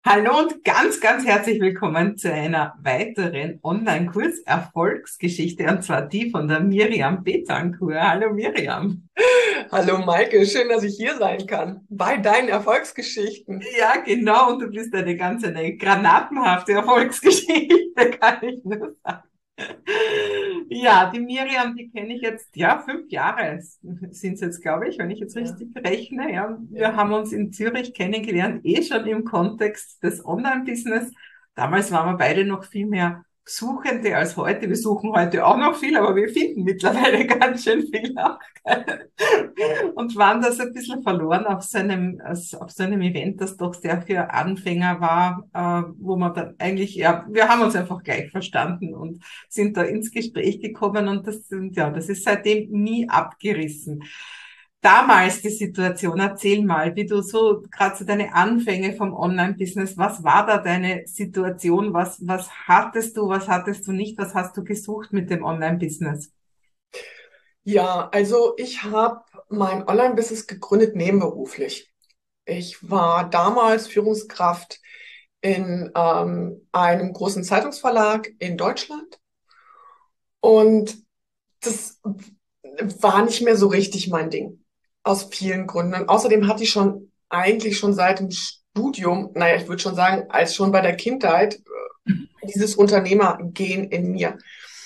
Hallo und ganz, ganz herzlich willkommen zu einer weiteren Online-Kurs-Erfolgsgeschichte, und zwar die von der Miriam Betancourt. Hallo Miriam. Hallo Maike, schön, dass ich hier sein kann. Bei deinen Erfolgsgeschichten. Ja, genau, und du bist eine granatenhafte Erfolgsgeschichte, kann ich nur sagen. Ja, die Miriam, die kenne ich jetzt, ja, 5 Jahre sind es jetzt, glaube ich, wenn ich jetzt Ja, richtig rechne. Ja, wir ja. haben uns in Zürich kennengelernt, eh schon im Kontext des Online-Business. Damals waren wir beide noch viel mehr Suchende als heute. Wir suchen heute auch noch viel, aber wir finden mittlerweile ganz schön viel auch. Und waren da so ein bisschen verloren auf so einem Event, das doch sehr für Anfänger war, wo man dann eigentlich, ja, wir haben uns einfach gleich verstanden und sind da ins Gespräch gekommen, und das ist seitdem nie abgerissen. Damals die Situation, erzähl mal, wie du so, gerade so deine Anfänge vom Online-Business, was war da deine Situation? Was hattest du nicht? Was hast du gesucht mit dem Online-Business? Ja, also ich habe mein Online-Business gegründet nebenberuflich. Ich war damals Führungskraft in einem großen Zeitungsverlag in Deutschland und das war nicht mehr so richtig mein Ding. Aus vielen Gründen. Und außerdem hatte ich eigentlich schon seit dem Studium, naja, ich würde schon sagen, als schon bei der Kindheit, dieses Unternehmergehen in mir.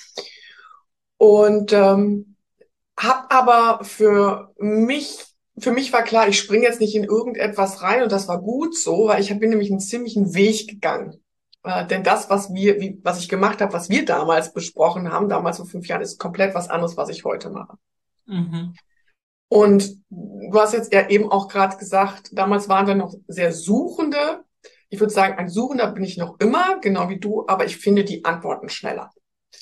Und habe aber für mich war klar, ich springe jetzt nicht in irgendetwas rein und das war gut so, weil bin nämlich einen ziemlichen Weg gegangen. Denn das, was ich gemacht habe, was wir damals besprochen haben, damals vor 5 Jahren, ist komplett was anderes, was ich heute mache. Mhm. Und du hast jetzt ja eben auch gerade gesagt, damals waren wir noch sehr Suchende. Ich würde sagen, ein Suchender bin ich noch immer, genau wie du, aber ich finde die Antworten schneller.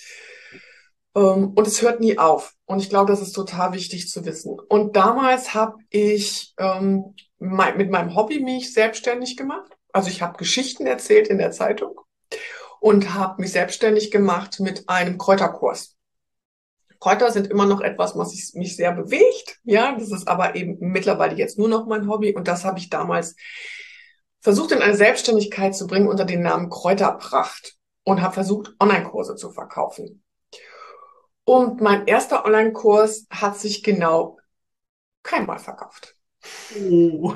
Und es hört nie auf. Und ich glaube, das ist total wichtig zu wissen. Und damals habe ich mit meinem Hobby mich selbstständig gemacht. Also ich habe Geschichten erzählt in der Zeitung und habe mich selbstständig gemacht mit einem Kräuterkurs. Kräuter sind immer noch etwas, mich sehr bewegt. Ja, das ist aber eben mittlerweile jetzt nur noch mein Hobby. Und das habe ich damals versucht in eine Selbstständigkeit zu bringen unter dem Namen Kräuterpracht und habe versucht, Online-Kurse zu verkaufen. Und mein erster Online-Kurs hat sich genau keinmal verkauft. Oh.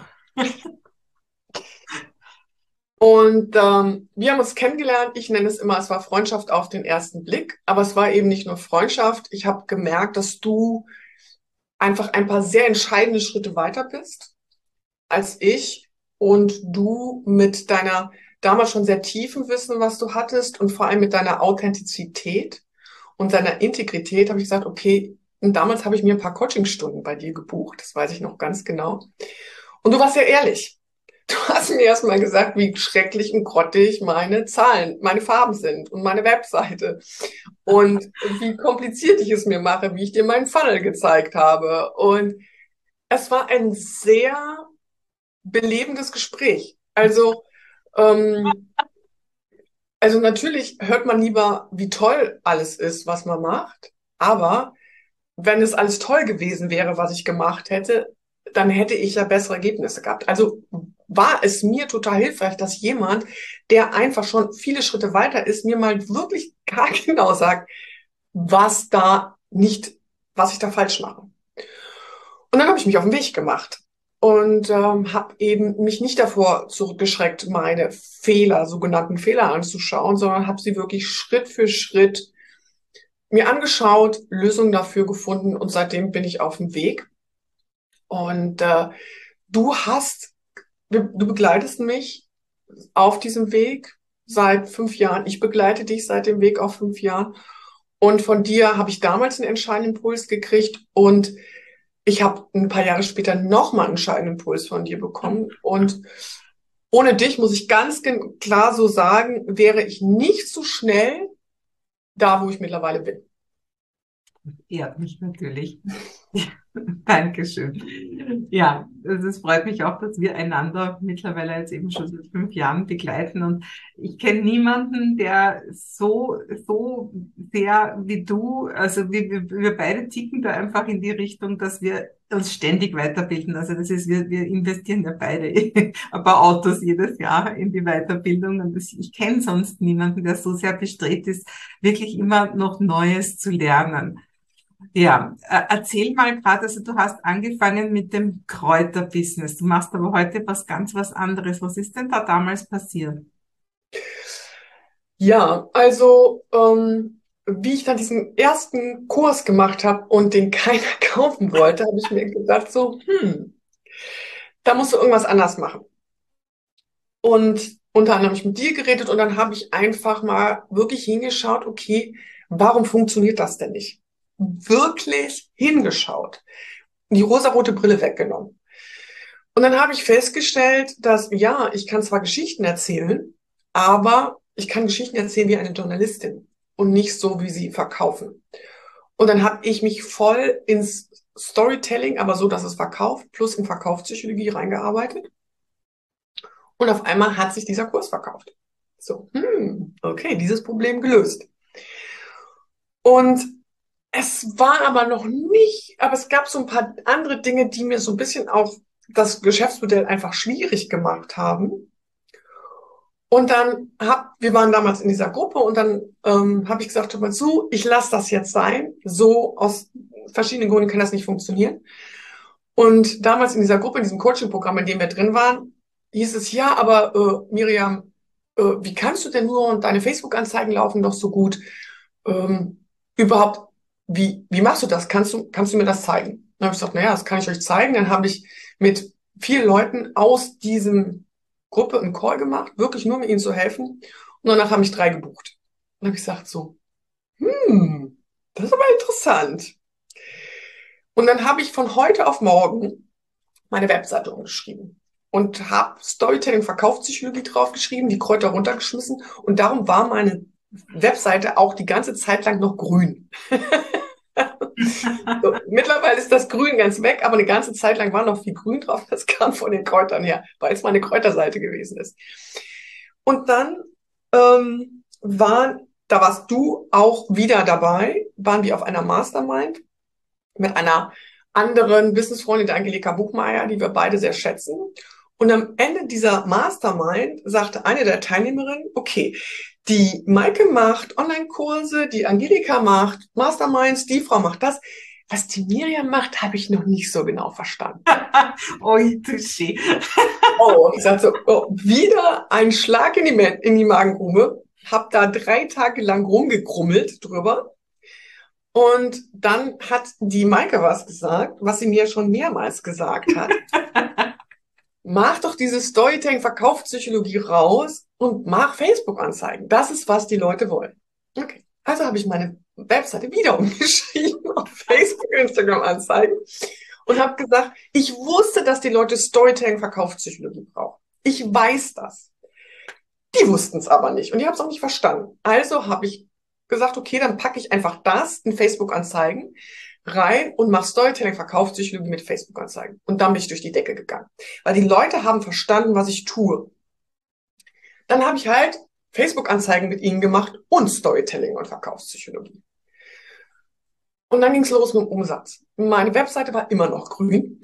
Und wir haben uns kennengelernt. Ich nenne es immer, es war Freundschaft auf den ersten Blick. Aber es war eben nicht nur Freundschaft. Ich habe gemerkt, dass du einfach ein paar sehr entscheidende Schritte weiter bist als ich und du mit deiner damals schon sehr tiefen Wissen, was du hattest und vor allem mit deiner Authentizität und deiner Integrität habe ich gesagt, okay, und damals habe ich mir ein paar Coachingstunden bei dir gebucht, das weiß ich noch ganz genau. Und du warst ja ehrlich. Du hast mir erstmal gesagt, wie schrecklich und grottig meine Zahlen, meine Farben sind und meine Webseite und wie kompliziert ich es mir mache, wie ich dir meinen Funnel gezeigt habe. Und es war ein sehr belebendes Gespräch. Ähm, also natürlich hört man lieber, wie toll alles ist, was man macht, aber wenn es alles toll gewesen wäre, was ich gemacht hätte, dann hätte ich ja bessere Ergebnisse gehabt. Also war es mir total hilfreich, dass jemand, der einfach schon viele Schritte weiter ist, mir mal wirklich gar genau sagt, was da nicht, was ich da falsch mache. Und dann habe ich mich auf den Weg gemacht und habe eben mich nicht davor zurückgeschreckt, meine Fehler, sogenannten Fehler anzuschauen, sondern habe sie wirklich Schritt für Schritt mir angeschaut, Lösungen dafür gefunden und seitdem bin ich auf dem Weg. Und du hast, du begleitest mich auf diesem Weg seit 5 Jahren. Ich begleite dich seit dem Weg auf 5 Jahren. Und von dir habe ich damals einen entscheidenden Impuls gekriegt und ich habe ein paar Jahre später nochmal einen entscheidenden Impuls von dir bekommen. Und ohne dich, muss ich ganz klar so sagen, wäre ich nicht so schnell da, wo ich mittlerweile bin. Ehrt mich natürlich. Dankeschön. Ja, es freut mich auch, dass wir einander mittlerweile jetzt eben schon seit 5 Jahren begleiten. Und ich kenne niemanden, der so sehr wie du, also wir beide ticken da einfach in die Richtung, dass wir uns ständig weiterbilden. Also das ist, wir investieren ja beide ein paar Autos jedes Jahr in die Weiterbildung und ich kenne sonst niemanden, der so sehr bestrebt ist, wirklich immer noch Neues zu lernen. Ja, erzähl mal gerade, also du hast angefangen mit dem Kräuterbusiness. Du machst aber heute was anderes. Was ist denn da damals passiert? Ja, also wie ich dann diesen ersten Kurs gemacht habe und den keiner kaufen wollte, habe ich mir gedacht, so, da musst du irgendwas anders machen. Und unter anderem habe ich mit dir geredet und dann habe ich einfach mal wirklich hingeschaut, okay, warum funktioniert das denn nicht? Wirklich hingeschaut, die rosarote Brille weggenommen. Und dann habe ich festgestellt, dass ja, ich kann zwar Geschichten erzählen, aber ich kann Geschichten erzählen wie eine Journalistin und nicht so, wie sie verkaufen. Und dann habe ich mich voll ins Storytelling, aber so, dass es verkauft, plus in Verkaufspsychologie reingearbeitet. Und auf einmal hat sich dieser Kurs verkauft. So, okay, dieses Problem gelöst. Und es war aber noch nicht, aber es gab so ein paar andere Dinge, die mir so ein bisschen auch das Geschäftsmodell einfach schwierig gemacht haben. Und dann wir waren damals in dieser Gruppe und dann habe ich gesagt, hör mal zu, ich lasse das jetzt sein. So aus verschiedenen Gründen kann das nicht funktionieren. Und damals in dieser Gruppe, in diesem Coaching-Programm, in dem wir drin waren, hieß es, ja, aber Miriam, wie kannst du denn nur und deine Facebook-Anzeigen laufen doch so gut? Überhaupt, wie machst du das? Kannst du mir das zeigen? Dann habe ich gesagt, naja, das kann ich euch zeigen. Dann habe ich mit 4 Leuten aus diesem Gruppe einen Call gemacht, wirklich nur, um ihnen zu helfen. Und danach haben mich 3 gebucht. Dann habe ich gesagt so, das ist aber interessant. Und dann habe ich von heute auf morgen meine Webseite umgeschrieben und habe Storytelling, Verkaufspsychologie draufgeschrieben, die Kräuter runtergeschmissen und darum war meine Webseite auch die ganze Zeit lang noch grün. So, mittlerweile ist das Grün ganz weg, aber eine ganze Zeit lang war noch viel Grün drauf. Das kam von den Kräutern her, weil es meine Kräuterseite gewesen ist. Und dann da warst du auch wieder dabei, waren wir auf einer Mastermind mit einer anderen Businessfreundin, der Angelika Buchmeier, die wir beide sehr schätzen. Und am Ende dieser Mastermind sagte eine der Teilnehmerinnen, okay, die Maike macht Online-Kurse, die Angelika macht Masterminds, die Frau macht das. Was die Miriam macht, habe ich noch nicht so genau verstanden. Oi, touché. Oh, ich sagte so, oh, wieder ein Schlag in die Magengrube. Hab da 3 Tage lang rumgekrummelt drüber. Und dann hat die Maike was gesagt, was sie mir schon mehrmals gesagt hat. Mach doch diese Storytelling-Verkaufspsychologie raus und mach Facebook-Anzeigen. Das ist, was die Leute wollen. Okay. Also habe ich meine Webseite wieder umgeschrieben auf Facebook, Instagram-Anzeigen und habe gesagt, ich wusste, dass die Leute Storytelling-Verkaufspsychologie brauchen. Ich weiß das. Die wussten es aber nicht und die haben es auch nicht verstanden. Also habe ich gesagt, okay, dann packe ich einfach das in Facebook-Anzeigen rein und mache Storytelling, Verkaufspsychologie mit Facebook-Anzeigen. Und dann bin ich durch die Decke gegangen. Weil die Leute haben verstanden, was ich tue. Dann habe ich halt Facebook-Anzeigen mit ihnen gemacht und Storytelling und Verkaufspsychologie. Und dann ging es los mit dem Umsatz. Meine Webseite war immer noch grün.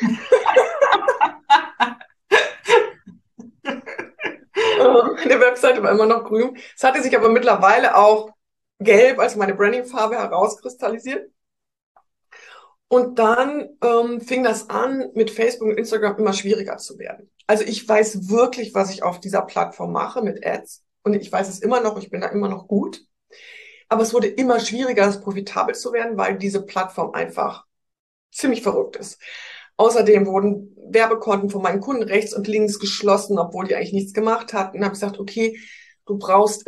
Meine Webseite war immer noch grün. Es hatte sich aber mittlerweile auch gelb als meine Branding-Farbe herauskristallisiert. Und dann fing das an, mit Facebook und Instagram immer schwieriger zu werden. Also ich weiß wirklich, was ich auf dieser Plattform mache mit Ads. Und ich weiß es immer noch, ich bin da immer noch gut. Aber es wurde immer schwieriger, es profitabel zu werden, weil diese Plattform einfach ziemlich verrückt ist. Außerdem wurden Werbekonten von meinen Kunden rechts und links geschlossen, obwohl die eigentlich nichts gemacht hatten. Und habe gesagt, okay, du brauchst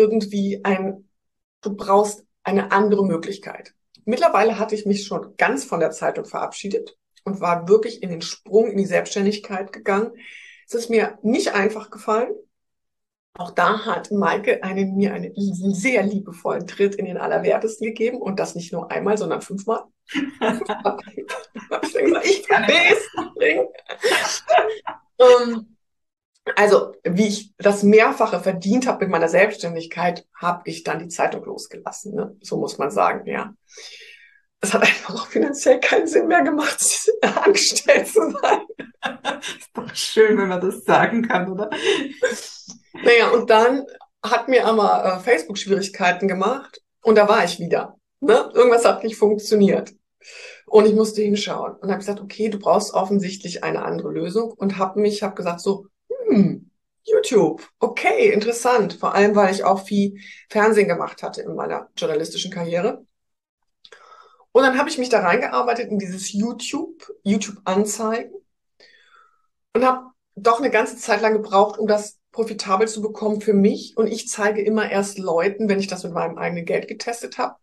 eine andere Möglichkeit. Mittlerweile hatte ich mich schon ganz von der Zeitung verabschiedet und war wirklich in den Sprung in die Selbstständigkeit gegangen. Es ist mir nicht einfach gefallen. Auch da hat Maike mir einen sehr liebevollen Tritt in den Allerwertesten gegeben und das nicht nur einmal, sondern 5-mal. Habe ich dann gesagt, ich verstehe es nicht. Also, wie ich das Mehrfache verdient habe mit meiner Selbstständigkeit, habe ich dann die Zeitung losgelassen. Ne? So muss man sagen, ja. es hat einfach auch finanziell keinen Sinn mehr gemacht, angestellt zu sein. Ist doch schön, wenn man das sagen kann, oder? Naja, und dann hat mir aber Facebook Schwierigkeiten gemacht und da war ich wieder. Ne? Irgendwas hat nicht funktioniert. Und ich musste hinschauen und habe gesagt, okay, du brauchst offensichtlich eine andere Lösung und habe gesagt so, YouTube, okay, interessant. Vor allem, weil ich auch viel Fernsehen gemacht hatte in meiner journalistischen Karriere. Und dann habe ich mich da reingearbeitet in dieses YouTube-Anzeigen und habe doch eine ganze Zeit lang gebraucht, um das profitabel zu bekommen für mich. Und ich zeige immer erst Leuten, wenn ich das mit meinem eigenen Geld getestet habe.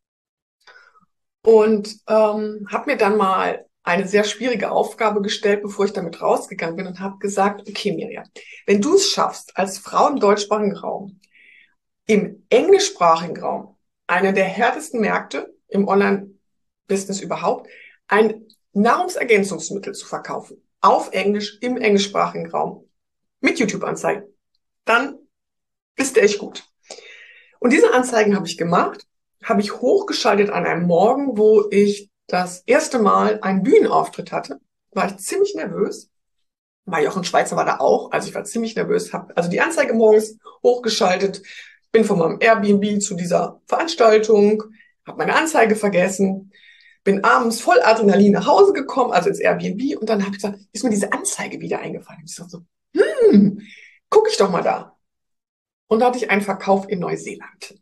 Und habe mir dann mal eine sehr schwierige Aufgabe gestellt, bevor ich damit rausgegangen bin und habe gesagt, okay, Mirja, wenn du es schaffst, als Frau im deutschsprachigen Raum, im englischsprachigen Raum, einer der härtesten Märkte im Online-Business überhaupt, ein Nahrungsergänzungsmittel zu verkaufen, auf Englisch, im englischsprachigen Raum, mit YouTube-Anzeigen, dann bist du echt gut. Und diese Anzeigen habe ich gemacht, habe ich hochgeschaltet an einem Morgen, wo ich das erste Mal einen Bühnenauftritt hatte. War ich ziemlich nervös. War Jochen Schweizer war da auch, also ich war ziemlich nervös, habe also die Anzeige morgens hochgeschaltet, bin von meinem Airbnb zu dieser Veranstaltung, habe meine Anzeige vergessen, bin abends voll Adrenalin nach Hause gekommen, also ins Airbnb und dann habe ich gesagt, ist mir diese Anzeige wieder eingefallen. Ich so, guck ich doch mal da. Und da hatte ich einen Verkauf in Neuseeland.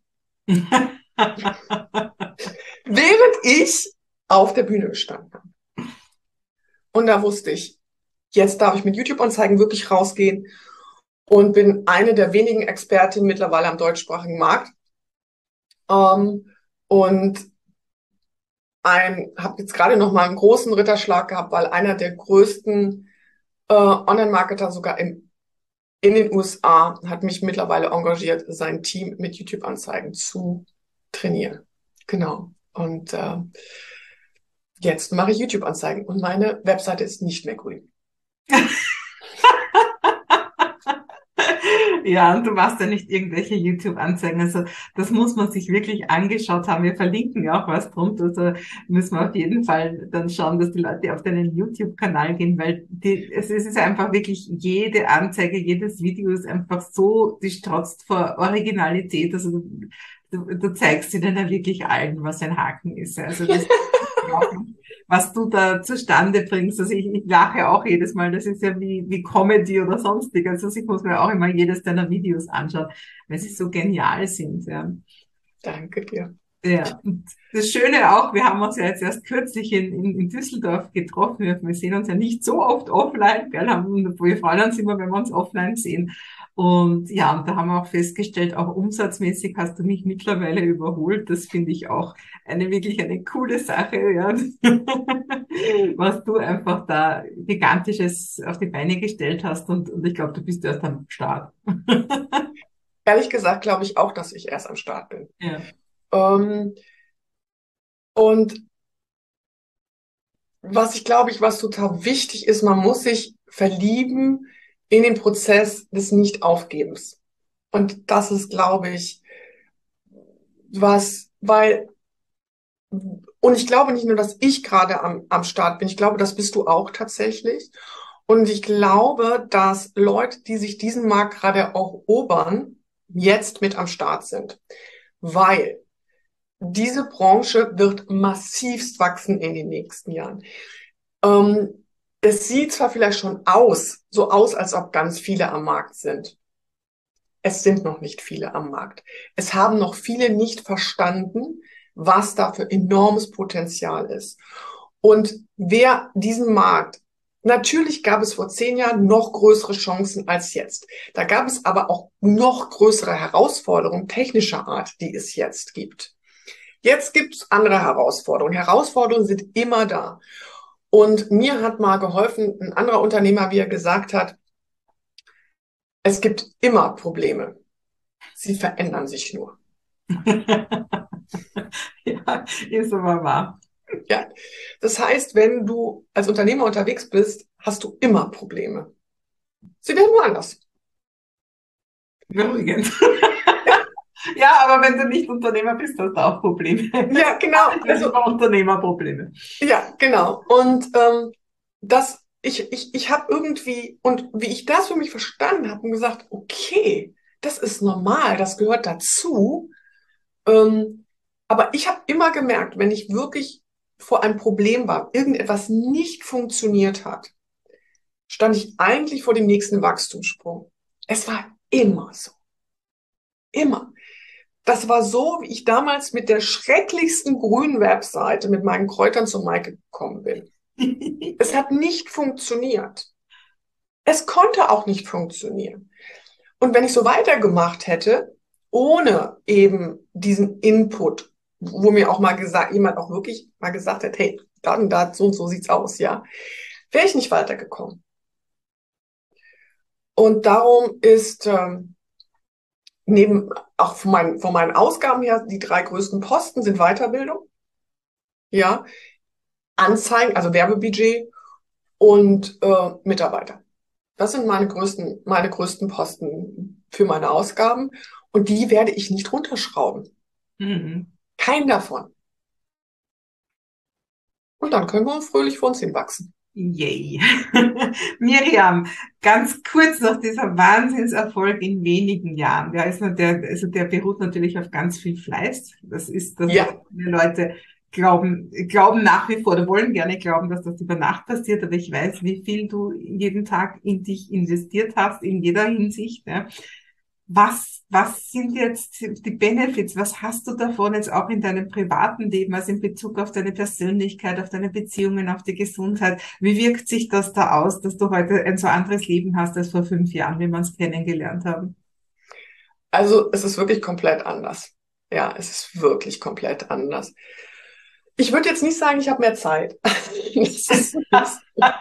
Während ich auf der Bühne gestanden habe. Und da wusste ich, jetzt darf ich mit YouTube-Anzeigen wirklich rausgehen und bin eine der wenigen Expertinnen mittlerweile am deutschsprachigen Markt. Und habe jetzt gerade noch mal einen großen Ritterschlag gehabt, weil einer der größten Online-Marketer sogar in den USA hat mich mittlerweile engagiert, sein Team mit YouTube-Anzeigen zu trainieren. Genau. Und jetzt mache ich YouTube-Anzeigen und meine Webseite ist nicht mehr grün. Ja, und du machst ja nicht irgendwelche YouTube-Anzeigen. Also das muss man sich wirklich angeschaut haben. Wir verlinken ja auch was drunter. Also müssen wir auf jeden Fall dann schauen, dass die Leute auf deinen YouTube-Kanal gehen, weil es ist einfach wirklich jede Anzeige, jedes Video ist einfach so, die strotzt vor Originalität. Also du zeigst ihnen ja wirklich allen, was ein Haken ist. Also das was du da zustande bringst. Also ich lache auch jedes Mal, das ist ja wie Comedy oder sonstig. Also ich muss mir auch immer jedes deiner Videos anschauen, weil sie so genial sind. Ja. Danke dir. Ja, und das Schöne auch, wir haben uns ja jetzt erst kürzlich in Düsseldorf getroffen. Wir sehen uns ja nicht so oft offline. Wir freuen uns immer, wenn wir uns offline sehen. Und ja, und da haben wir auch festgestellt, auch umsatzmäßig hast du mich mittlerweile überholt. Das finde ich auch wirklich eine coole Sache, ja. Was du einfach da Gigantisches auf die Beine gestellt hast. Und ich glaube, du bist erst am Start. Ehrlich gesagt glaube ich auch, dass ich erst am Start bin. Ja. Und was total wichtig ist, man muss sich verlieben in den Prozess des Nicht-Aufgebens. Und das ist, glaube ich, und ich glaube nicht nur, dass ich gerade am Start bin, ich glaube, das bist du auch tatsächlich. Und ich glaube, dass Leute, die sich diesen Markt gerade erobern, jetzt mit am Start sind. Weil diese Branche wird massivst wachsen in den nächsten Jahren. Es sieht zwar vielleicht schon so aus, als ob ganz viele am Markt sind. Es sind noch nicht viele am Markt. Es haben noch viele nicht verstanden, was da für enormes Potenzial ist. Und wer diesen Markt, natürlich gab es vor 10 Jahren noch größere Chancen als jetzt. Da gab es aber auch noch größere Herausforderungen technischer Art, die es jetzt gibt. Jetzt gibt es andere Herausforderungen. Herausforderungen sind immer da. Und mir hat mal geholfen, ein anderer Unternehmer, wie er gesagt hat, es gibt immer Probleme. Sie verändern sich nur. Ja, ist aber wahr. Ja, das heißt, wenn du als Unternehmer unterwegs bist, hast du immer Probleme. Sie werden nur anders. Beruhigend. Ja, aber wenn du nicht Unternehmer bist, hast du auch Probleme. Ja, genau. Das sind immer Unternehmerprobleme. Ja, genau. Und ich habe irgendwie, und wie ich das für mich verstanden habe und gesagt, okay, das ist normal, das gehört dazu. Ähm, aber ich habe immer gemerkt, wenn ich wirklich vor einem Problem war, irgendetwas nicht funktioniert hat, stand ich eigentlich vor dem nächsten Wachstumssprung. Es war immer so. Immer. Das war so, wie ich damals mit der schrecklichsten grünen Webseite mit meinen Kräutern zu Maike gekommen bin. Es hat nicht funktioniert. Es konnte auch nicht funktionieren. Und wenn ich so weitergemacht hätte, ohne eben diesen Input, wo mir auch mal gesagt, jemand auch wirklich mal gesagt hat, hey, da und da, so und so sieht's aus, ja, wäre ich nicht weitergekommen. Und darum ist neben auch von meinen Ausgaben her, die drei größten Posten sind Weiterbildung, ja, Anzeigen, also Werbebudget und Mitarbeiter. Das sind meine größten Posten für meine Ausgaben. Und die werde ich nicht runterschrauben. Mhm. Keinen davon. Und dann können wir fröhlich vor uns hinwachsen. Yay. Miriam, ganz kurz noch dieser Wahnsinnserfolg in wenigen Jahren. Also der beruht natürlich auf ganz viel Fleiß. Das ist das, was Ja, viele Leute glauben nach wie vor oder wollen gerne glauben, dass das über Nacht passiert. Aber ich weiß, wie viel du jeden Tag in dich investiert hast, in jeder Hinsicht. Ja. Was sind jetzt die Benefits? Was hast du davon jetzt auch in deinem privaten Leben, also in Bezug auf deine Persönlichkeit, auf deine Beziehungen, auf die Gesundheit? Wie wirkt sich das da aus, dass du heute ein so anderes Leben hast als vor 5 Jahren, wie wir uns kennengelernt haben? also es ist wirklich komplett anders. Ja, es ist wirklich komplett anders. Ich würde jetzt nicht sagen, ich habe mehr Zeit. Das ist nicht so.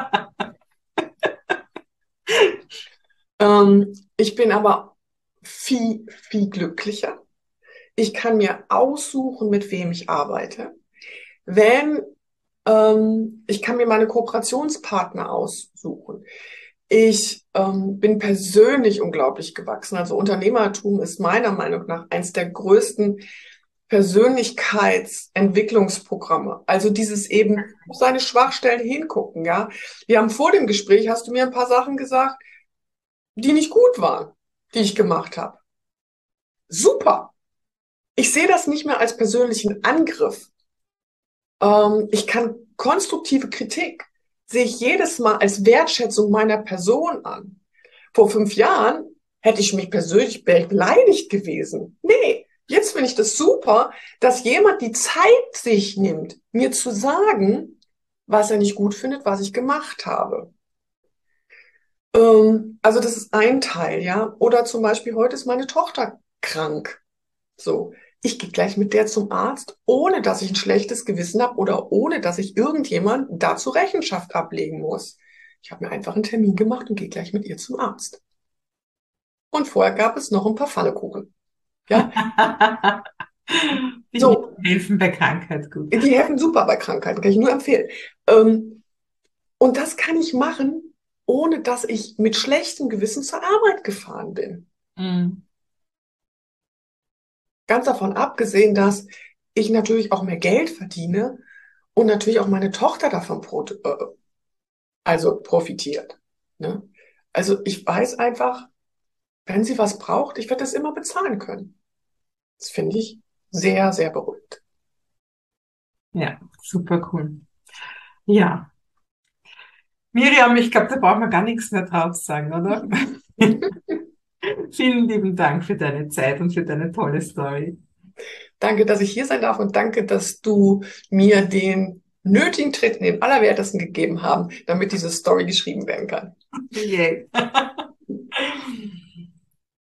Ich bin aber viel glücklicher. Ich kann mir aussuchen, mit wem ich arbeite. Wenn, Ich kann mir meine Kooperationspartner aussuchen. Ich bin persönlich unglaublich gewachsen. Also Unternehmertum ist meiner Meinung nach eins der größten Persönlichkeitsentwicklungsprogramme. Also dieses eben auf seine Schwachstellen hingucken, ja. Wir haben vor dem Gespräch, hast du mir ein paar Sachen gesagt, die nicht gut waren, die ich gemacht habe. Super. Ich sehe das nicht mehr als persönlichen Angriff. Ich kann konstruktive Kritik sehe ich jedes Mal als Wertschätzung meiner Person an. Vor 5 Jahren hätte ich mich persönlich beleidigt gewesen. Nee, jetzt finde ich das super, dass jemand die Zeit sich nimmt, mir zu sagen, was er nicht gut findet, was ich gemacht habe. Also das ist ein Teil, ja. Oder zum Beispiel heute ist meine Tochter krank. So, ich gehe gleich mit der zum Arzt, ohne dass ich ein schlechtes Gewissen habe oder ohne dass ich irgendjemand dazu Rechenschaft ablegen muss. Ich habe mir einfach einen Termin gemacht und gehe gleich mit ihr zum Arzt. Und vorher gab es noch ein paar Pfannekuchen. Ja, Die so, helfen bei Krankheit gut. die helfen super bei Krankheiten, kann ich nur empfehlen. Ähm, und das kann ich machen, ohne dass ich mit schlechtem Gewissen zur Arbeit gefahren bin. Mhm. Ganz davon abgesehen, dass ich natürlich auch mehr Geld verdiene und natürlich auch meine Tochter davon also profitiert. Ne? Also ich weiß einfach, wenn sie was braucht, ich werde das immer bezahlen können. Das finde ich sehr beruhigt. Ja, super cool. Ja. Miriam, ich glaube, da brauchen wir gar nichts mehr drauf sagen, oder? Vielen lieben Dank für deine Zeit und für deine tolle Story. Danke, dass ich hier sein darf und danke, dass du mir den nötigen Tritt in den Allerwertesten gegeben haben, damit diese Story geschrieben werden kann. Yay.